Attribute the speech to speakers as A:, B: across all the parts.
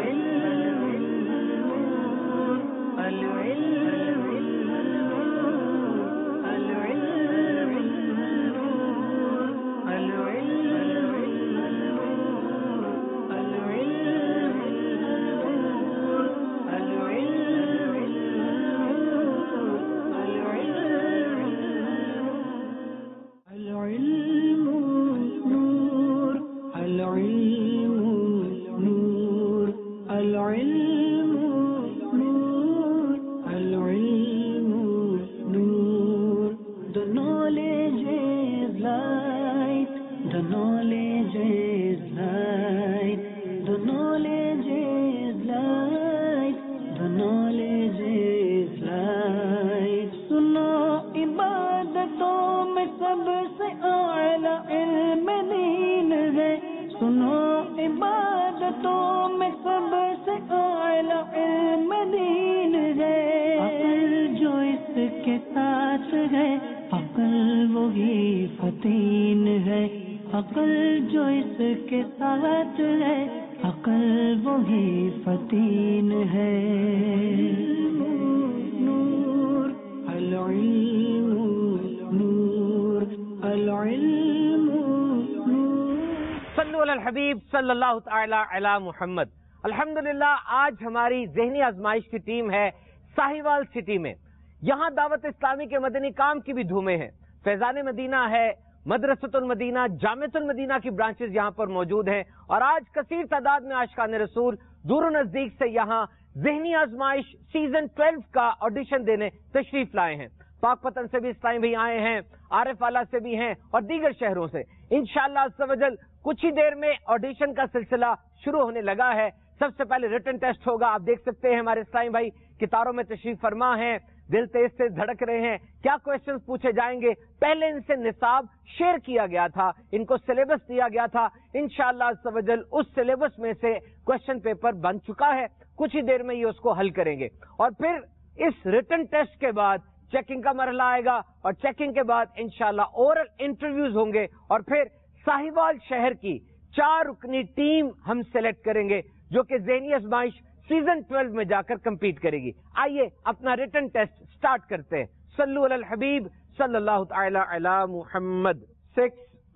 A: الحبیب صلی اللہ تعالی علی محمد. الحمدللہ آج ہماری ذہنی آزمائش کی ٹیم ہے ساہیوال سٹی میں. یہاں دعوت اسلامی کے مدنی کام کی بھی دھومیں ہیں. فیضان مدینہ ہے, مدرسۃ المدینہ, جامعۃ المدینہ کی برانچز یہاں پر موجود ہیں, اور آج کثیر تعداد میں عاشقان رسول دور و نزدیک سے یہاں ذہنی آزمائش سیزن 12 کا آڈیشن دینے تشریف لائے ہیں. پاک پتن سے بھی اسلام بھی آئے ہیں, عارف آلہ سے بھی ہیں, اور دیگر شہروں سے. انشاءاللہ عز و جل کچھ ہی دیر میں آڈیشن کا سلسلہ شروع ہونے لگا ہے. سب سے پہلے ریٹن ٹیسٹ ہوگا. آپ دیکھ سکتے ہیں ہمارے اسلامی بھائی کتاروں میں تشریف فرما ہیں, دل تیز سے دھڑک رہے ہیں. کیا کوشچنز پوچھے جائیں گے؟ پہلے ان سے نصاب شیئر کیا گیا تھا, ان کو سلیبس دیا گیا تھا. انشاءاللہ عز و جل اس سلیبس میں سے کوشچن پیپر بن چکا ہے. کچھ ہی دیر میں یہ اس کو حل کریں گے, اور پھر اس ریٹن ٹیسٹ کے بعد چیکنگ کا مرحلہ آئے گا, اور چیکنگ کے بعد انشاءاللہ اورل انٹرویوز ہوں گے, اور پھر ساہیوال شہر کی 4 رکنی ٹیم ہم سلیکٹ کریں گے جو کہ ذہنی آزمائش سیزن 12 میں جا کر کمپیٹ کرے گی. آئیے اپنا ریٹن ٹیسٹ سٹارٹ کرتے ہیں. صلو علی الحبیب صلی اللہ تعالی علی محمد. 6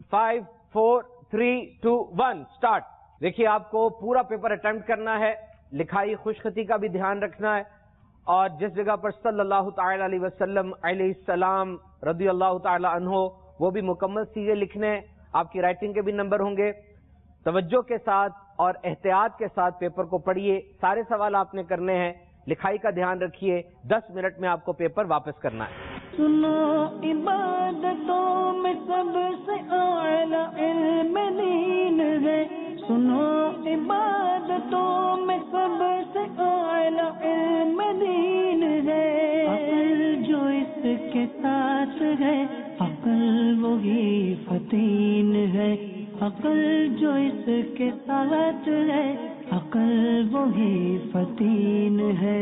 A: 5 4 3 2 1 سٹارٹ. دیکھیے آپ کو پورا پیپر اٹیمپٹ کرنا ہے, لکھائی خوش خطی کا بھی دھیان رکھنا ہے, اور جس جگہ پر صلی اللہ تعالی علیہ وسلم علیہ السلام رضی اللہ تعالی عنہ وہ بھی مکمل سیغے لکھنے ہیں. آپ کی رائٹنگ کے بھی نمبر ہوں گے. توجہ کے ساتھ اور احتیاط کے ساتھ پیپر کو پڑھیے. سارے سوال آپ نے کرنے ہیں. لکھائی کا دھیان رکھیے. 10 منٹ میں آپ کو پیپر واپس کرنا ہے.
B: سنو عبادتوں میں سب سے اعلیٰ علم دین ہے. سنو عبادتوں میں سب سے اعلیٰ علم دین ہے. عقل جو اس کے ساتھ ہے عقل وہی فتین ہے. عقل جو اس کے ساتھ ہے عقل وہی فتین ہے.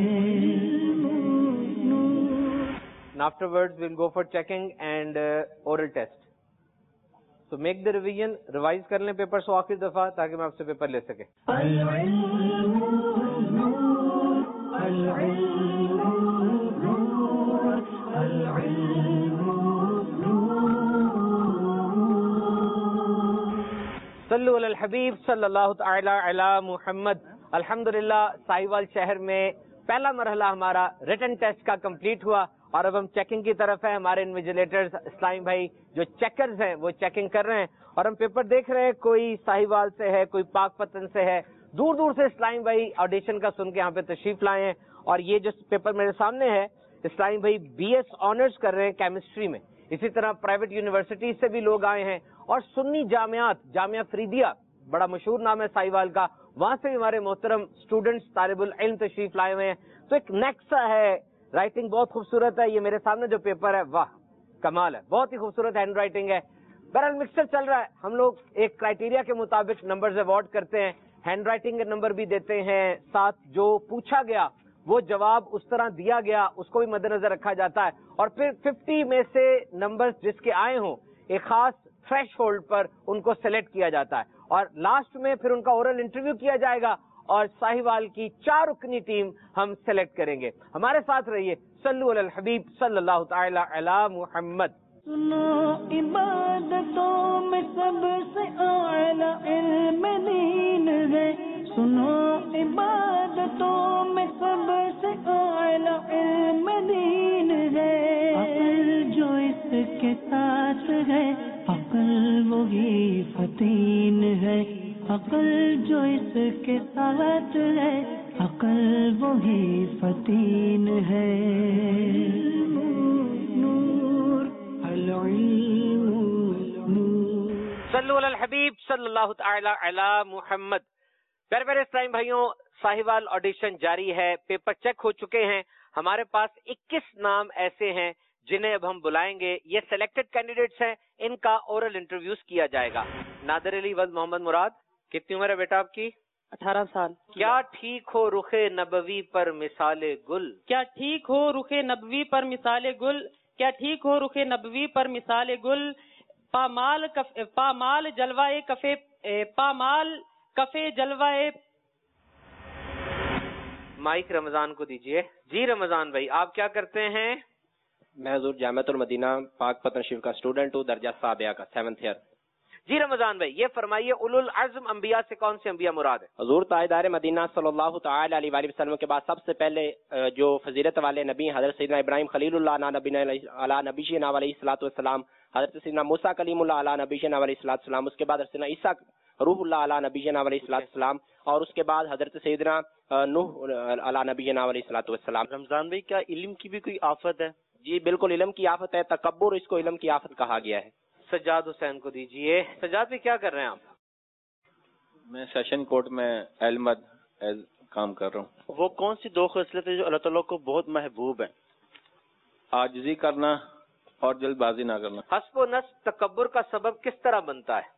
A: And afterwards we'll go for checking and oral test. So make the revision, revise کر لیں پیپر سو آخری دفعہ تاکہ میں آپ سے پیپر لے سکے. صلو علی الحبیب صلی اللہ تعالی علی محمد. الحمدللہ ساہیوال شہر میں پہلا مرحلہ ہمارا ریٹن ٹیسٹ کا کمپلیٹ ہوا, اور اب ہم چیکنگ کی طرف ہیں. ہمارے انویجیلیٹرز اسلامی بھائی جو چیکرز ہیں وہ چیکنگ کر رہے ہیں, اور ہم پیپر دیکھ رہے ہیں. کوئی ساہیوال سے ہے, کوئی پاک پتن سے ہے, دور دور سے اسلامی بھائی آڈیشن کا سن کے یہاں پہ تشریف لائے ہیں. اور یہ جو پیپر میرے سامنے ہے, اسلامی بھائی بی ایس آنرز کر رہے ہیں کیمسٹری میں. اسی طرح پرائیویٹ یونیورسٹیز سے بھی لوگ آئے ہیں, اور سنی جامعات, جامعہ فریدیہ بڑا مشہور نام ہے ساہیوال کا, وہاں سے بھی ہمارے محترم اسٹوڈنٹس طالب العلم تشریف لائے ہوئے ہیں. تو ایک نیکسا ہے. رائٹنگ بہت خوبصورت ہے. یہ میرے سامنے جو پیپر ہے واہ کمال ہے, بہت ہی خوبصورت ہینڈ رائٹنگ ہے. بہرحال مکسچر چل رہا ہے. ہم لوگ ایک کرائٹیریا کے مطابق نمبرز ایوارڈ کرتے ہیں. ہینڈ رائٹنگ کے نمبر بھی دیتے ہیں, ساتھ جو پوچھا گیا وہ جواب اس طرح دیا گیا اس کو بھی مد نظر رکھا جاتا ہے. اور پھر 50 میں سے نمبرز جس کے آئے ہوں ایک خاص تھریش ہولڈ پر ان کو سلیکٹ کیا جاتا ہے, اور لاسٹ میں پھر ان کا اورل انٹرویو کیا جائے گا, اور ساہیوال کی 4 رکنی ٹیم ہم سلیکٹ کریں گے. ہمارے ساتھ رہیے. صلو علی الحبیب صلی اللہ تعالی علی محمد.
B: سنو عبادتوں میں سب سے اعلی علم دین ہے. سنو عبادتوں میں سب سے اعلی علم دین ہے. عقل جو اس کے ساتھ ہے عقل وہی فتین ہے. عقل جو اس کے ساتھ ہے عقل وہی فتین ہے.
A: صلو علی الحبیب صلی اللہ تعالی علی محمد. پیارے پیارے اسلام بھائیوں، ساہیوال آڈیشن جاری ہے. پیپر چیک ہو چکے ہیں. ہمارے پاس 21 نام ایسے ہیں جنہیں اب ہم بلائیں گے. یہ سلیکٹڈ کینڈیڈیٹس ہیں، ان کا اورل انٹرویوز کیا جائے گا. نادر علی ولد محمد مراد، کتنی عمر ہے بیٹا آپ کی؟
C: 18 سال.
A: کیا ٹھیک ہو رخ نبوی پر مثال گل؟
C: کیا ٹھیک ہو رخ نبوی پر مثال گل؟ کیا ٹھیک ہو رخ نبوی پر مثال گل؟ پامال جلوائے کفے، پامال کفے جلوائے.
A: مائک رمضان کو دیجئے. جی رمضان بھائی، آپ کیا کرتے ہیں؟
D: میں حضور جامعۃ المدینہ پاک پتن شریف کا اسٹوڈنٹ ہوں، درجہ سابعہ کا 7th ایئر.
A: جی رمضان بھائی، یہ فرمائیے اولو العزم انبیاء سے کون سے انبیاء مراد ہے؟
D: حضور تاجدار مدینہ صلی اللہ تعالی علیہ وآلہ وسلم کے بعد سب سے پہلے جو فضیلت والے نبی حضرت سیدنا ابراہیم خلیل اللہ علی نبینا علیہ الصلوۃ والسلام، حضرت سیدنا موسیٰ کلیم اللہ علی نبینا علیہ الصلوۃ والسلام، اس کے بعد سیدنا عیسیٰ روح اللہ علی نبینا علیہ الصلوۃ والسلام، اور اس کے بعد حضرت سیدنا نوح علی نبینا علیہ الصلوۃ والسلام.
E: رمضان بھائی، کیا علم کی بھی کوئی آفت ہے؟
D: جی بالکل، علم کی آفت ہے. تکبر اس کو علم کی آفت کہا گیا ہے.
A: سجاد حسین کو دیجئے. سجاد بھی کیا کر رہے ہیں آپ؟
F: میں سیشن کورٹ میں علمد کام کر رہا ہوں.
E: وہ کون سی 2 خصلتیں جو اللہ تعالیٰ کو بہت محبوب ہیں؟
F: عاجزی کرنا اور جلد بازی نہ کرنا.
A: حسب و نصب تکبر کا سبب کس طرح بنتا ہے؟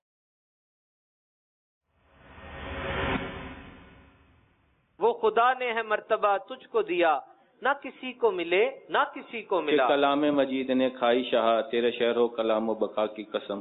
A: وہ خدا نے ہے مرتبہ تجھ کو دیا، نہ کسی کو ملے نہ کسی کو
F: کہ
A: ملا.
F: کلام مجید نے کھائی شہا تیرے شہر و کلام و بقا کی قسم.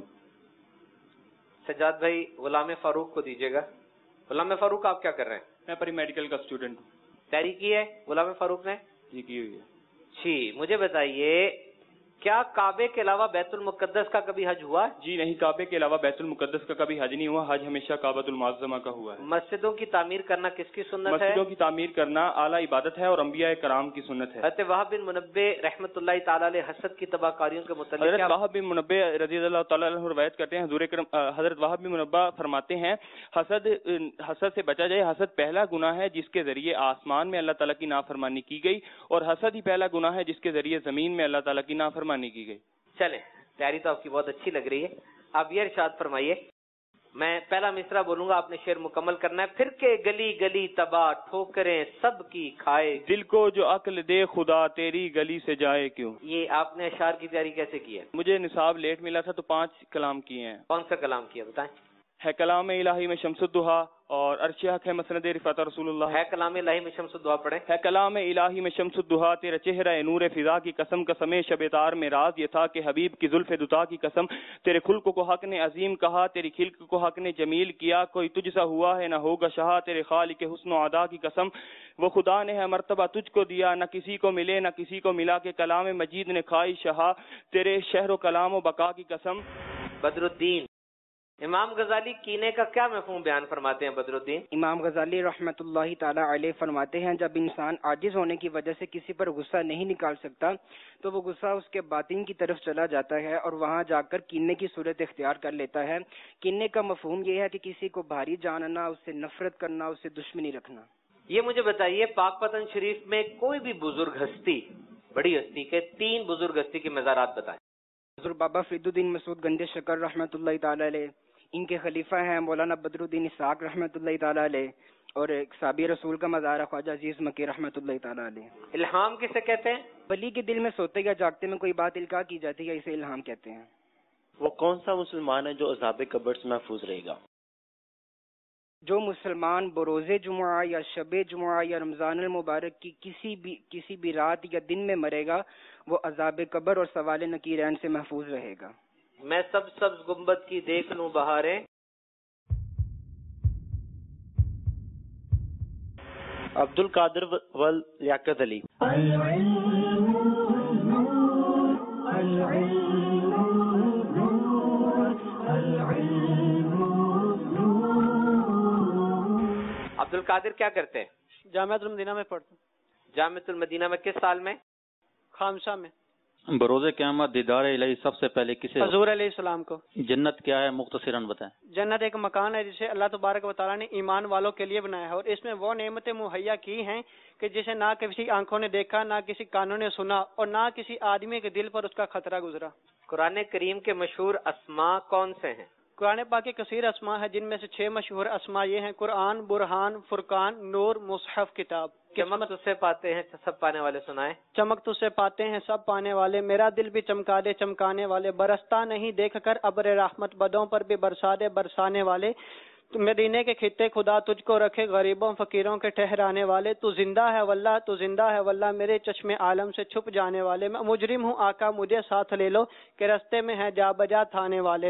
A: سجاد بھائی غلام فاروق کو دیجیے گا. غلام فاروق آپ کیا کر رہے ہیں؟
G: میں پری میڈیکل کا اسٹوڈنٹ ہوں.
A: تیاری کی ہے غلام فاروق نے؟
G: جی کی ہوئی ہے.
A: جی مجھے بتائیے، کیا کعبے کے علاوہ بیت المقدس کا کبھی حج ہوا؟
G: جی نہیں، کعبے کے علاوہ بیت المقدس کا کبھی حج نہیں ہوا. حج ہمیشہ کعبۃ المعظمہ کا ہوا ہے.
A: مسجدوں کی تعمیر کرنا کس کی سنت ہے؟
G: مسجدوں کی تعمیر کرنا اعلیٰ عبادت ہے اور انبیاء کرام کی سنت ہے.
A: حضرت وہب بن منبع رحمۃ اللہ تعالی علیہ حسد کی تباہ کاریوں کے متعلق
G: حضرت وہب بن منبع رضی اللہ تعالیٰ عنہ روایت کرتے ہیں، حضرت وہب بن منبع فرماتے ہیں حسد سے بچا جائے. حسد پہلا گناہ ہے جس کے ذریعے آسمان میں اللہ تعالیٰ کی نافرمانی کی گئی، اور حسد ہی پہلا گناہ ہے جس کے ذریعے زمین میں اللہ تعالیٰ کی نافرمانی کی گئی.
A: چلیں، تیاری تو آپ کی بہت اچھی لگ رہی ہے. آپ یہ ارشاد فرمائیے، میں پہلا مصرع بولوں گا، آپ نے شعر مکمل کرنا ہے. پھر کے گلی گلی تباہ ٹھوکریں سب کی کھائے،
G: دل کو جو عقل دے خدا تیری گلی سے جائے کیوں.
A: یہ آپ نے اشعار کی تیاری کیسے کی ہے؟
G: مجھے نصاب لیٹ ملا تھا تو 5 کلام کیے ہیں.
A: کون سا کلام کیا بتائیں؟
G: ہے کلام الہی میں شمس الدہا اور عرش حق ہے مسند رفعت رسول اللہ.
A: ہے کلام الہی میں شمس الدہا پڑھیں.
G: ہے کلام الہی میں شمس الدہا تیرا چہرہ نور فضا کی قسم، قسم شب تار میں راز یہ تھا کہ حبیب کی زلف دتا کی قسم. تیرے خلق کو حق نے عظیم کہا، تیری خلق کو حق نے جمیل کیا، کوئی تجھ سا ہوا ہے نہ ہوگا شہا، تیرے خالق حسن و ادا کی قسم. وہ خدا نے ہے مرتبہ تجھ کو دیا، نہ کسی کو ملے نہ کسی کو ملا، کہ کلام مجید نے کھائی شہا تیرے شہر و کلام و بقا کی قسم.
A: بدر الدین، امام غزالی کینے کا کیا مفہوم بیان فرماتے ہیں؟ بدر الدین
H: امام غزالی رحمۃ اللہ تعالی علیہ فرماتے ہیں، جب انسان عاجز ہونے کی وجہ سے کسی پر غصہ نہیں نکال سکتا تو وہ غصہ اس کے باطن کی طرف چلا جاتا ہے اور وہاں جا کر کینے کی صورت اختیار کر لیتا ہے. کینے کا مفہوم یہ ہے کہ کسی کو بھاری جاننا، اس سے نفرت کرنا، اس سے دشمنی رکھنا.
A: یہ مجھے بتائیے، پاک پتن شریف میں کوئی بھی بزرگ ہستی، بڑی ہستی کے 3 بزرگ ہستی کے مزارات بتائیں.
H: حضور بابا فرید الدین مسعود گنج شکر رحمۃ اللہ تعالی علیہ، ان کے خلیفہ ہیں مولانا بدر الدین اسحاق رحمۃ اللہ تعالی علیہ، اور ایک صحابی رسول کا مزار ہے خواجہ عزیز مکی رحمۃ اللہ تعالی علیہ.
A: الہام کسے کہتے ہیں؟
H: ولی کے دل میں سوتے یا جاگتے میں کوئی بات القاء کی جاتی ہے، اسے الہام کہتے ہیں.
E: وہ کون سا مسلمان ہے جو عذاب قبر سے محفوظ رہے گا؟
H: جو مسلمان بروز جمعہ یا شب جمعہ یا رمضان المبارک کی کسی بھی رات یا دن میں مرے گا، وہ عذاب قبر اور سوال نکیرین سے محفوظ رہے گا.
A: میں سبز گنبد کی دیکھ لوں بہاریں.
E: عبد القادر ول لیاقت علی.
A: عبد القادر کیا کرتے ہیں؟
C: جامعۃ المدینہ میں پڑھتا ہوں.
A: جامعۃ المدینہ میں کس سال میں؟
C: خامسہ میں.
I: بروز قیامت دیدار الہی سب سے پہلے کسے؟
C: حضور علیہ السلام کو.
I: جنت کیا ہے مختصراً بتائیں.
C: جنت ایک مکان ہے جسے اللہ تبارک و تعالیٰ نے ایمان والوں کے لیے بنایا ہے، اور اس میں وہ نعمتیں مہیا کی ہیں کہ جسے نہ کسی آنکھوں نے دیکھا، نہ کسی کانوں نے سنا، اور نہ کسی آدمی کے دل پر اس کا خطرہ گزرا.
A: قرآن کریم کے مشہور اسماء کون سے ہیں؟
C: قرآن پاک کے کثیر اسماء ہے، جن میں سے 6 مشہور اسماء یہ ہیں: قرآن، برہان، فرقان، نور، مصحف، کتاب.
A: چمک تجھ سے پاتے ہیں سب پانے والے سنائے.
C: چمک تجھ سے پاتے ہیں سب پانے والے، میرا دل بھی چمکا دے چمکانے والے، برستا نہیں دیکھ کر ابر رحمت، بدوں پر بھی برسا دے برسانے والے. مدینے کے خطے خدا تجھ کو رکھے، غریبوں فقیروں کے ٹھہرانے والے. تو زندہ ہے واللہ، تو زندہ ہے واللہ، میرے چشم عالم سے چھپ جانے والے. میں مجرم ہوں آقا مجھے ساتھ لے لو، کہ رستے میں ہے جا بجا تھانے والے.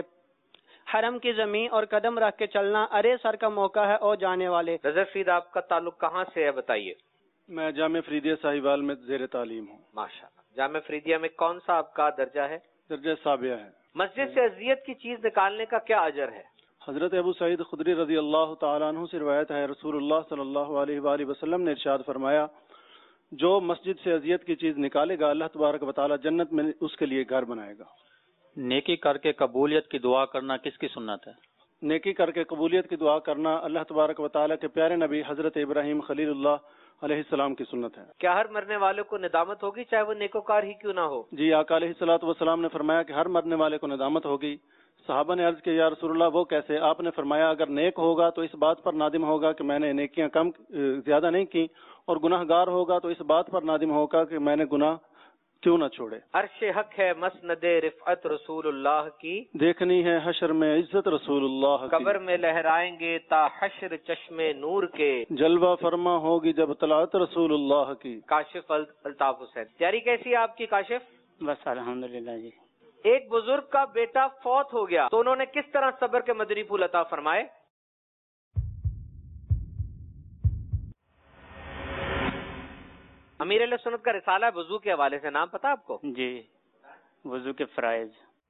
C: حرم کی زمین اور قدم رکھ کے چلنا، ارے سر کا موقع ہے او جانے والے.
A: رضا فرید آپ کا تعلق کہاں سے ہے بتائیے؟
J: میں جامعہ فریدیہ ساہیوال میں زیر تعلیم ہوں.
A: ماشاءاللہ. جامعہ فریدیہ میں کون سا آپ کا درجہ ہے؟
J: درجہ سابعہ ہے.
A: مسجد سے اذیت کی چیز نکالنے کا کیا اجر ہے؟
J: حضرت ابو سعید خدری رضی اللہ تعالیٰ عنہ سے روایت ہے، رسول اللہ صلی اللہ علیہ وآلہ وسلم نے ارشاد فرمایا، جو مسجد سے اذیت کی چیز نکالے گا اللہ تبارک و تعالیٰ جنت میں اس کے لیے گھر بنائے گا.
I: نیکی کر کے قبولیت کی دعا کرنا کس کی سنت ہے؟
J: نیکی کر کے قبولیت کی دعا کرنا اللہ تبارک و تعالیٰ کے پیارے نبی حضرت ابراہیم خلیل اللہ علیہ السلام کی سنت ہے.
A: کیا ہر مرنے والے کو ندامت ہوگی چاہے وہ نیکوکار ہی کیوں نہ ہو؟
J: جی، آقا علیہ الصلوۃ والسلام نے فرمایا کہ ہر مرنے والے کو ندامت ہوگی. صحابہ نے عرض کیا یا رسول اللہ وہ کیسے؟ آپ نے فرمایا اگر نیک ہوگا تو اس بات پر نادم ہوگا کہ میں نے نیکیاں زیادہ نہیں کی، اور گناہ گار ہوگا تو اس بات پر نادم ہوگا کہ میں نے گناہ کیوں نہ چھوڑے.
A: عرش حق ہے مسند رفعت رسول اللہ کی،
J: دیکھنی ہے حشر میں عزت رسول اللہ کی.
A: قبر میں لہرائیں گے تا حشر چشم نور کے،
J: جلوہ فرما ہوگی جب طلعت رسول اللہ کی.
A: کاشف الطاف حسین. تیاری کیسی ہے آپ کی کاشف؟
K: بس الحمدللہ جی.
A: ایک بزرگ کا بیٹا فوت ہو گیا تو انہوں نے کس طرح صبر کے مدنی پھول عطا فرمائے؟ امیر علیہ سنت کا رسالہ ہے وضو کے حوالے سے، نام پتا آپ کو؟
K: جی، وضو کے فرائض.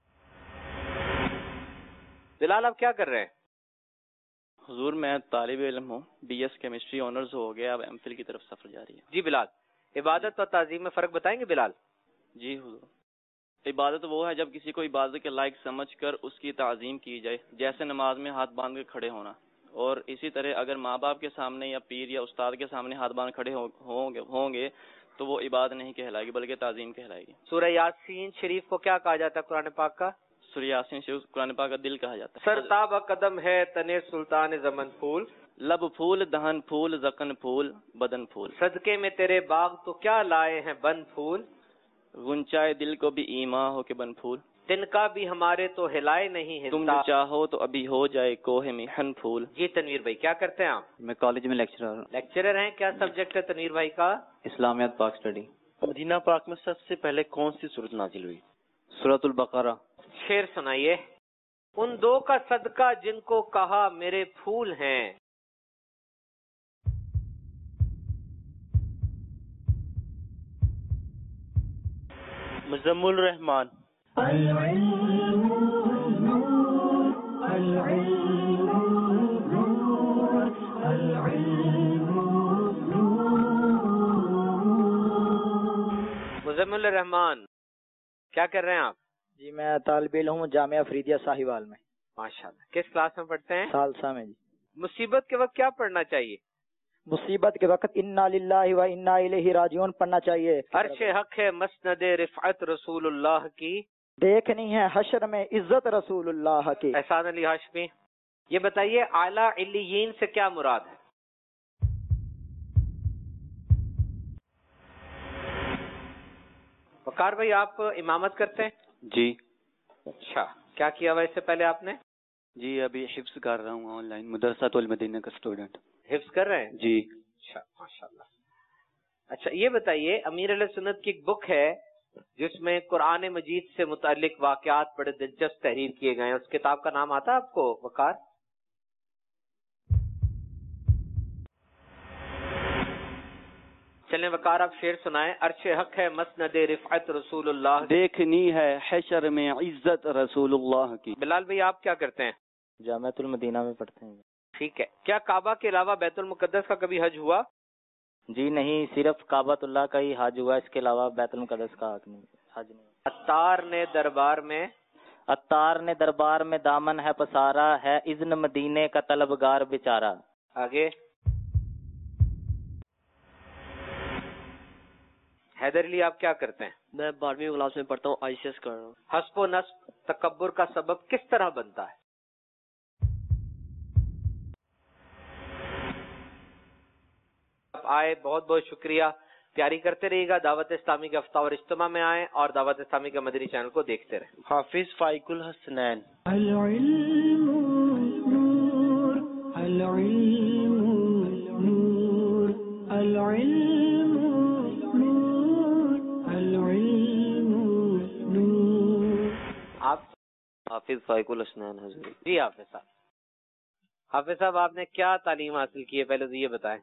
A: بلال آپ کیا کر رہے ہیں؟
F: حضور میں طالب علم ہوں، بی ایس کیمسٹری آنرز ہو گیا، اب ایم فل کی طرف سفر جاری ہے.
A: جی بلال، عبادت اور تعظیم میں فرق بتائیں گے بلال؟
F: جی حضور، عبادت وہ ہے جب کسی کو عبادت کے لائق سمجھ کر اس کی تعظیم کی جائے، جیسے نماز میں ہاتھ باندھ کے کھڑے ہونا. اور اسی طرح اگر ماں باپ کے سامنے یا پیر یا استاد کے سامنے ہاتھ باندھ کھڑے ہوں گے تو وہ عبادت نہیں کہلائے گی بلکہ تعظیم کہلائے گی.
A: سورہ یاسین شریف کو کیا کہا جاتا ہے قرآن پاک کا؟
F: سورہ یاسین شریف قرآن پاک کا دل کہا جاتا ہے.
A: سر تاب قدم ہے تنے سلطان زمن پھول،
F: لب پھول دہن پھول زکن پھول بدن پھول،
A: صدقے میں تیرے باغ تو کیا لائے ہیں بند پھول،
F: غنچائے دل کو بھی ایماں ہو کے بن پھول،
A: تن کا بھی ہمارے تو ہلائے نہیں ہے،
F: تم چاہو تو ابھی ہو جائے کوہ میں ہن پھول.
A: جی تنویر بھائی کیا کرتے ہیں آپ؟
K: میں کالج میں
A: لیکچرر ہیں. کیا سبجیکٹ ہے تنویر بھائی کا؟
K: اسلامیات پاک اسٹڈی.
E: مدینہ پاک میں سب سے پہلے کون سی سورت نازل ہوئی؟
K: سورۃ البقرہ.
A: شعر سنائیے. ان دو کا صدقہ جن کو کہا میرے پھول ہیں،
E: مزمل الرحمان.
A: مزمل الرحمان کیا کر رہے ہیں آپ؟
K: جی میں طالب علم ہوں جامعہ فریدیہ ساہیوال میں.
A: ماشاءاللہ. کس کلاس میں پڑھتے ہیں؟
K: ثالثہ میں. جی.
A: مصیبت کے وقت کیا پڑھنا چاہیے؟
K: مصیبت کے وقت انا للہ و انا الیہ راجعون پڑھنا چاہیے.
A: عرش حق ہے مسند رفعت رسول اللہ کی،
K: دیکھنی ہے حشر میں عزت رسول اللہ کی.
A: احسان علی ہاشمی یہ بتائیے اعلیٰ علیین سے کیا مراد ہے؟ وقار بھائی آپ امامت کرتے ہیں؟
F: جی.
A: اچھا، کیا کیا ہوا اس سے پہلے آپ نے؟
F: جی ابھی حفظ کر رہا ہوں آن لائن، مدرسۃ المدینہ کا اسٹوڈنٹ.
A: حفظ کر رہے ہیں؟
F: جی.
A: اچھا ماشاءاللہ. اچھا یہ بتائیے امیر علیہ سنت کی ایک بک ہے جس میں قرآن مجید سے متعلق واقعات بڑے دلچسپ تحریر کیے گئے ہیں، اس کتاب کا نام آتا ہے آپ کو وقار؟ چلیں وقار آپ شعر سنائیں. عرش حق ہے مسند رفعت رسول اللہ،
L: دیکھنی ہے حشر میں عزت رسول اللہ کی.
A: بلال بھائی آپ کیا کرتے ہیں؟
K: جامعۃ المدینہ میں پڑھتے ہیں.
A: ٹھیک ہے. کیا کعبہ کے علاوہ بیت المقدس کا کبھی حج ہوا؟
K: جی نہیں، صرف کعبۃ اللہ کا ہی حج ہوا، اس کے علاوہ بیت المقدس کا حج نہیں.
A: عطار نے دربار میں،
K: عطار نے دربار میں دامن ہے پسارا، ہے اذن مدینے کا طلبگار بیچارہ.
A: آگے. حیدر علی آپ کیا کرتے ہیں؟
M: میں 12ویں کلاس میں پڑھتا ہوں، ICS کر رہا ہوں.
A: حسب و نصب تکبر کا سبب کس طرح بنتا ہے؟ آپ آئے، بہت بہت شکریہ. تیاری کرتے رہیے گا. دعوت اسلامی کے افتاح اور اجتماع میں آئیں اور دعوت اسلامی کے مدنی چینل کو دیکھتے رہیں.
E: حافظ فائق الحسنین.
B: العلم نور، العلم نور، العلم نور، العلم نور.
A: آپ
E: حافظ فائق الحسنین حضور.
A: جی حافظ صاحب. حافظ صاحب آپ نے کیا تعلیم حاصل کی ہے پہلے تو یہ بتائیں.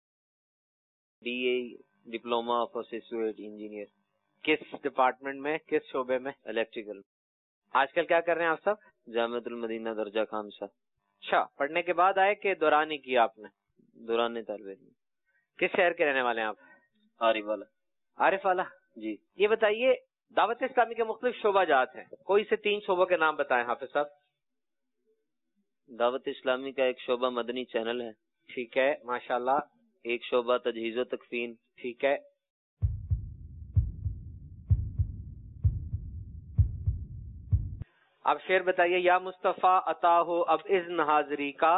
E: DA diploma of associate engineer.
A: کس ڈپارٹمنٹ میں، کس شعبے میں؟
E: الیکٹریکل.
A: آج کل کیا کر رہے ہیں آپ سب؟
E: جامعۃ المدینہ درجہ خامسہ.
A: اچھا، پڑھنے کے بعد آئے کہ دوران ہی کیا آپ نے؟
E: دوران طالب علم.
A: کس شہر کے رہنے والے ہیں آپ؟
E: عارف والا.
A: عارف والا.
E: جی.
A: یہ بتائیے دعوت اسلامی کے مختلف شعبہ جات ہیں، کوئی سے 3 شعبوں کے نام بتائیں حافظ صاحب.
E: دعوت اسلامی کا ایک شعبہ مدنی چینل ہے.
A: ٹھیک ہے، ماشاءاللہ.
E: ایک شعبہ تجہیز و تکفین.
A: ٹھیک ہے. اب شعر بتائیے. یا مصطفیٰ عطا ہو اب اذن حاضری کا،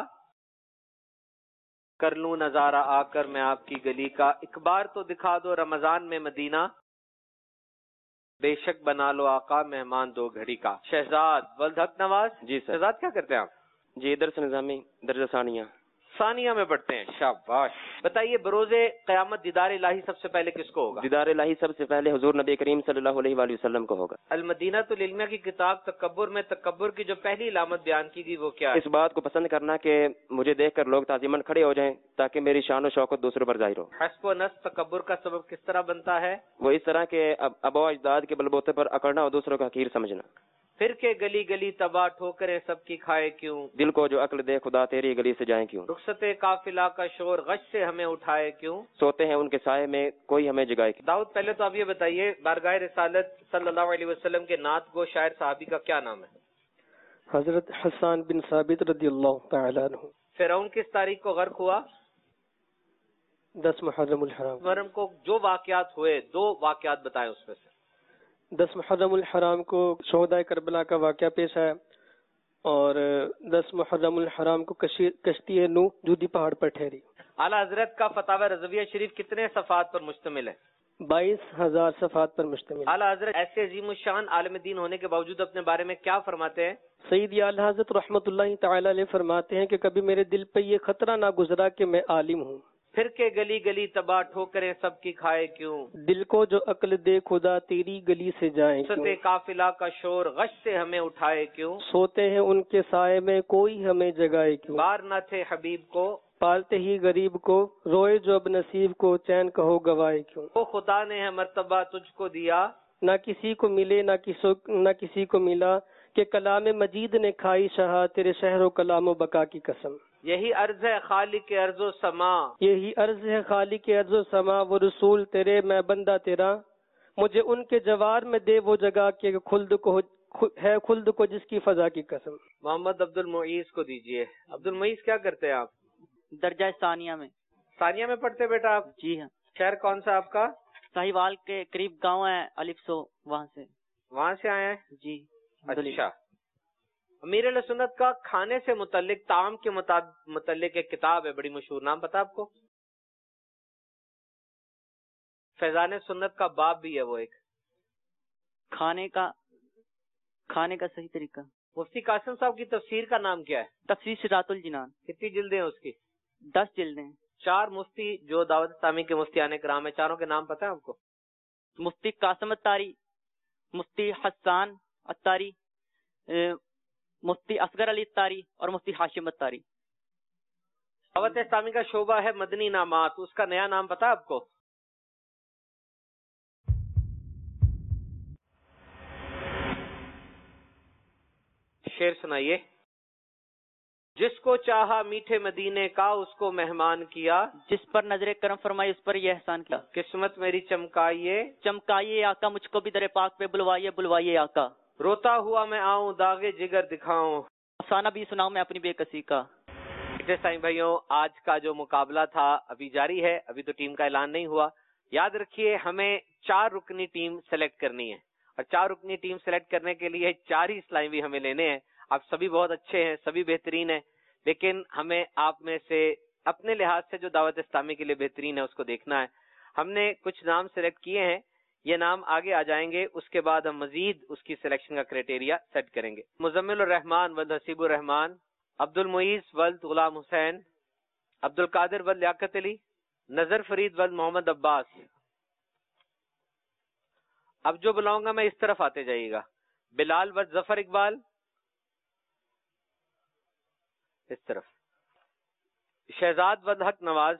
A: کر لوں نظارہ آ کر میں آپ کی گلی کا، ایک بار تو دکھا دو رمضان میں مدینہ، بے شک بنا لو آقا مہمان 2 گھڑی کا. شہزاد ولد حق نواز.
D: جی سر.
A: شہزاد کیا کرتے ہیں آپ؟
D: جی درس نظامی درجہ ثانیہ.
A: ثانیہ میں پڑھتے ہیں. شاباش. بتائیے بروز قیامت دیدار الہی سب سے پہلے کس کو ہوگا؟
D: دیدار الہی سب سے پہلے حضور نبی کریم صلی اللہ علیہ وآلہ وسلم کو ہوگا.
A: المدینہ العلمیہ کی کتاب تکبر میں تکبر کی جو پہلی علامت بیان کی گئی وہ کیا ہے؟
D: اس بات کو پسند کرنا کہ مجھے دیکھ کر لوگ تعظیماً کھڑے ہو جائیں تاکہ میری شان و شوکت دوسروں پر ظاہر ہو.
A: حسب و نصب تکبر کا سبب کس طرح بنتا ہے؟
D: وہ اس طرح کے ابا و اجداد کے بلبوتے پر اکڑنا اور دوسروں کا حقیر سمجھنا.
A: پھر کے گلی گلی تباہ ٹھوکریں سب کی کھائے کیوں،
D: دل کو جو عقل دے خدا تیری گلی سے جائیں کیوں،
A: رخصت قافلہ کا شور غش سے ہمیں اٹھائے کیوں،
D: سوتے ہیں ان کے سائے میں کوئی ہمیں جگائے کیوں.
A: داؤد پہلے تو آپ یہ بتائیے بارگاہ رسالت صلی اللہ علیہ وسلم کے نعت گو شاعر صحابی کا کیا نام ہے؟
N: حضرت حسان بن ثابت رضی اللہ تعالی عنہ.
A: فرعون کس تاریخ کو غرق ہوا؟
N: 10 محرم الحرام.
A: محرم کو جو واقعات ہوئے 2 واقعات بتائیں اس میں سے.
N: 10 محرم الحرام کو شہدائے کربلا کا واقعہ پیش ہے، اور 10 محرم الحرام کو کشتی نوح جودی پہاڑ پر ٹھہری.
A: اعلیٰ حضرت کا فتاوی رضویہ شریف کتنے صفحات پر مشتمل ہے؟
N: 22,000 صفحات پر مشتمل.
A: اعلیٰ حضرت ایسے عظیم الشان عالم دین ہونے کے باوجود اپنے بارے میں کیا فرماتے ہیں؟
N: سیدی اعلیٰ حضرت رحمت اللہ تعالی علیہ فرماتے ہیں کہ کبھی میرے دل پہ یہ خطرہ نہ گزرا کہ میں عالم ہوں.
A: پھر کے گلی گلی تباہ ٹھوکریں سب کی کھائے کیوں،
N: دل کو جو عقل دے خدا تیری گلی سے جائیں
A: رخصت
N: کیوں،
A: قافلہ کا شور غش سے ہمیں اٹھائے کیوں،
N: سوتے ہیں ان کے سائے میں کوئی ہمیں جگائے کیوں،
A: بار نہ تھے حبیب کو
N: پالتے ہی غریب کو، روئے جو اب نصیب کو چین کہو گوائے کیوں.
A: وہ خدا نے ہے مرتبہ تجھ کو دیا،
N: نہ کسی کو ملے نہ کسی کو ملا، کہ کلام مجید نے کھائی شہا تیرے شہر و کلام و بقا کی قسم.
A: یہی عرض ہے خالق ارض و سما،
N: یہی عرض ہے خالق ارض و سما، وہ رسول تیرے میں بندہ تیرا، مجھے ان کے جوار میں دے وہ جگہ کہ خلد کو جس کی فضا کی قسم.
A: محمد عبد المعیز کو دیجئے. عبد المعیز کیا کرتے ہیں آپ؟
O: درجہ ثانیہ میں.
A: ثانیہ میں پڑھتے بیٹا آپ؟
O: جی ہاں.
A: شہر کون سا آپ کا؟
O: ساہیوال کے قریب گاؤں ہے الفسو، وہاں سے
A: آئے ہیں.
O: جی.
A: اچھا. امیر علیہ سنت کا کھانے سے متعلق طعام کے متعلق ایک کتاب ہے بڑی مشہور، نام پتا آپ کو؟ فیضان سنت کا باب بھی ہے وہ ایک
O: کھانے کا صحیح طریقہ.
A: مفتی قاسم صاحب کی تفسیر کا نام کیا ہے؟
O: تفسیر صراط الجنان.
A: کتنی جلدیں اس کی؟
O: 10 جلدیں.
A: 4 مفتی جو دعوت اسلامی کے مفتیان کرام ہیں، چاروں کے نام پتہ ہے آپ کو؟
O: مفتی قاسم اتاری، مفتی حسان اتاری، مفتی اصغر علی اتاری اور مفتی ہاشم اتاری.
A: دعوت اسلامی کا شعبہ ہے مدنی انعامات، اس کا نیا نام پتہ ہے آپ کو؟ شعر سنائیے. جس کو چاہا میٹھے مدینے کا اس کو مہمان کیا,
O: جس پر نظر کرم فرمائی اس پر یہ احسان کیا.
A: قسمت میری چمکائیے,
O: چمکائیے آقا مجھ کو بھی در پاک پہ بلوائیے بلوائیے آقا.
A: روتا ہوا میں آؤں داغے جگر دکھاؤں,
O: افسانہ بھی سناؤں میں اپنی بے کسی کا.
A: سائیں بھائیوں, آج کا جو مقابلہ تھا ابھی جاری ہے, ابھی تو ٹیم کا اعلان نہیں ہوا. یاد رکھیے ہمیں 4 رکنی ٹیم سلیکٹ کرنی ہے, اور 4 رکنی ٹیم سلیکٹ کرنے کے لیے 4 ہی اسلام بھی ہمیں لینے ہیں. آپ سبھی بہت اچھے ہیں, سبھی بہترین ہیں, لیکن ہمیں آپ میں سے اپنے لحاظ سے جو دعوت اسلامی کے لیے بہترین ہے اس کو دیکھنا ہے. ہم نے کچھ نام سلیکٹ کیے ہیں, یہ نام آگے آ جائیں گے, اس کے بعد ہم مزید اس کی سلیکشن کا کرائٹیریا سیٹ کریں گے. مزمل الرحمان ولد حسیب الرحمان, عبد المعیز ولد غلام حسین, عبد القادر ولد لیاقت علی, نظر فرید ولد محمد عباس. اب جو بلاؤں گا میں اس طرف آتے جائیے گا. بلال ولد ظفر اقبال, اس طرف. شہزاد ولد حق نواز,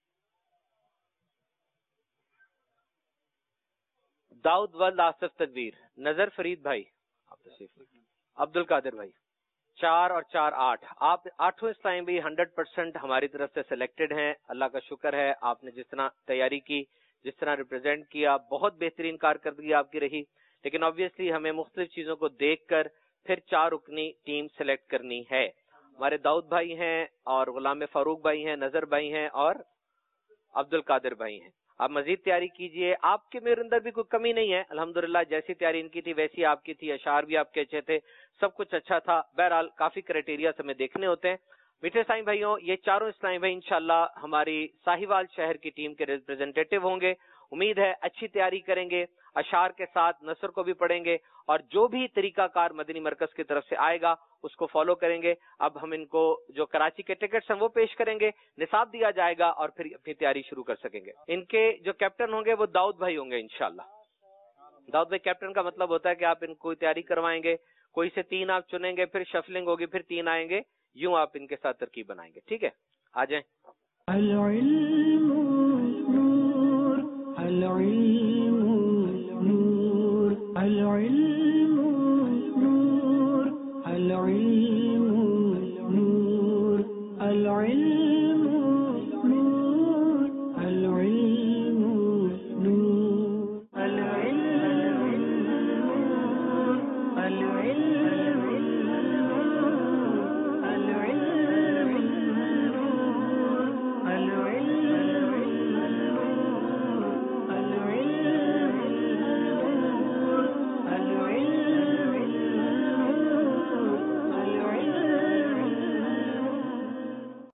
A: داؤد ولد آصف تدبیر, نظر فرید بھائی, عبد القادر بھائی. 4 اور 4 8. آپ 8 اسلامی بھی 100% ہماری طرف سے سلیکٹڈ ہیں. اللہ کا شکر ہے, آپ نے جس طرح تیاری کی, جس طرح ریپرزینٹ کیا, بہت بہترین کارکردگی آپ کی رہی. لیکن آبویسلی ہمیں مختلف چیزوں کو دیکھ کر پھر 4 رکنی ٹیم سلیکٹ کرنی ہے. ہمارے داؤد بھائی ہیں, اور غلام فاروق بھائی ہیں, نظر بھائی ہیں, اور عبد القادر بھائی ہیں. آپ مزید تیاری کیجئے. آپ کے میرے اندر بھی کوئی کمی نہیں ہے الحمدللہ, جیسی تیاری ان کی تھی ویسی آپ کی تھی, اشعار بھی آپ کے اچھے تھے, سب کچھ اچھا تھا. بہرحال کافی کرائٹیریا ہمیں دیکھنے ہوتے ہیں. میٹھے سائیں بھائیوں, یہ 4 اسلامی بھائی انشاءاللہ ہماری ساہیوال شہر کی ٹیم کے ریپرزینٹیٹو ہوں گے. امید ہے اچھی تیاری کریں گے, اشعار کے ساتھ نثر کو بھی پڑھیں گے, اور جو بھی طریقہ کار مدنی مرکز کی طرف سے آئے گا اس کو فالو کریں گے. اب ہم ان کو جو کراچی کے ٹکٹس ہیں وہ پیش کریں گے, نصاب دیا جائے گا, اور پھر اپنی تیاری شروع کر سکیں گے. ان کے جو کیپٹن ہوں گے وہ داؤد بھائی ہوں گے انشاءاللہ. داؤد بھائی کیپٹن کا مطلب ہوتا ہے کہ آپ ان کو تیاری کروائیں گے, کوئی سے 3 آپ چنیں گے, پھر شفلنگ ہوگی, پھر 3 آئیں گے, یوں آپ ان کے ساتھ ترکیب بنائیں گے. ٹھیک ہے, آ جائیں.
B: العلم نور, العلم نور, العلم